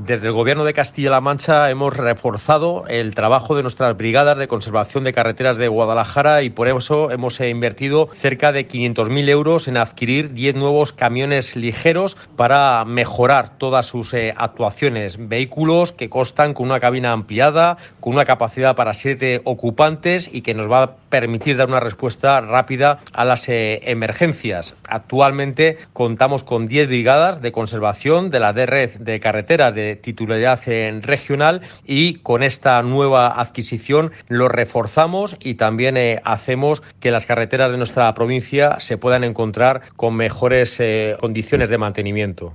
Desde el Gobierno de Castilla-La Mancha hemos reforzado el trabajo de nuestras brigadas de conservación de carreteras de Guadalajara y por eso hemos invertido cerca de 500.000 euros en adquirir 10 nuevos camiones ligeros para mejorar todas sus actuaciones. Vehículos que constan con una cabina ampliada, con una capacidad para 7 ocupantes y que nos va a permitir dar una respuesta rápida a las emergencias. Actualmente contamos con 10 brigadas de conservación de la red de carreteras de titularidad regional y con esta nueva adquisición lo reforzamos y también hacemos que las carreteras de nuestra provincia se puedan encontrar con mejores condiciones de mantenimiento.